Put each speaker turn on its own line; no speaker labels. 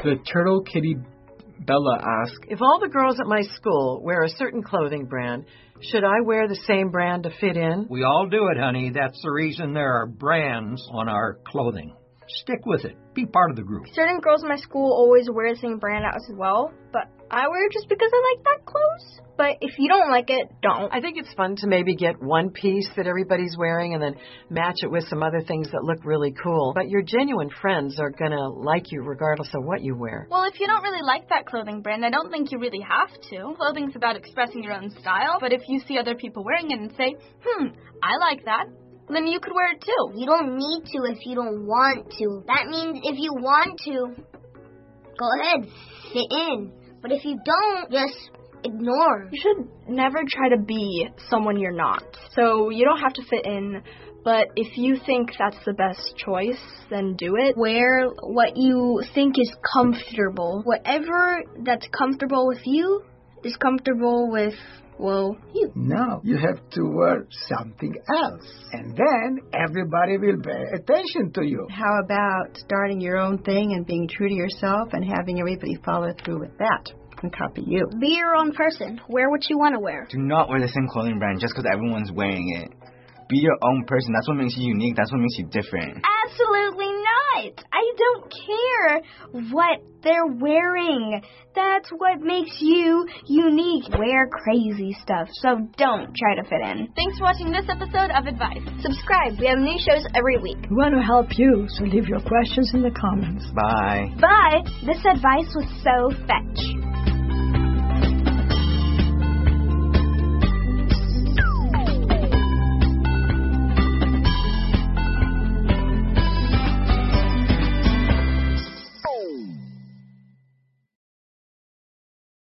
The Turtle Kitty Bella asks, if all the girls at my school wear a certain clothing brand, should I wear the same brand to fit in?
We all do it, honey. That's the reason there are brands on our clothing. Stick with it. Be part of the group.
Certain girls in my school always wear the same brand as well, but I wear it just because I like that clothes. But if you don't like it, don't.
I think it's fun to maybe get one piece that everybody's wearing and then match it with some other things that look really cool. But your genuine friends are going to like you regardless of what you wear.
Well, if you don't really like that clothing brand, I don't think you really have to. Clothing's about expressing your own style, but if you see other people wearing it and say, I like that, then you could wear it too.
You don't need to if you don't want to. That means if you want to, go ahead, fit in. But if you don't, just ignore.
You should never try to be someone you're not. So you don't have to fit in, but if you think that's the best choice, then do it. Wear what you think is comfortable. Whatever that's comfortable with you is comfortable with, well, you.
Now you have to wear something else, and then everybody will pay attention to you.
How about starting your own thing and being true to yourself and having everybody follow through with that and copy you?
Be your own person. Wear what you want to wear.
Do not wear the same clothing brand just because everyone's wearing it. Be your own person. That's what makes you unique. That's what makes you different.
Absolutely not. I don't care what they're wearing. That's what makes you unique. Wear crazy stuff, so don't try to fit in.
Thanks for watching this episode of Advice.
Subscribe. We have new shows every week.
We want to help you, so leave your questions in the comments.
Bye.
Bye. This advice was so fetch.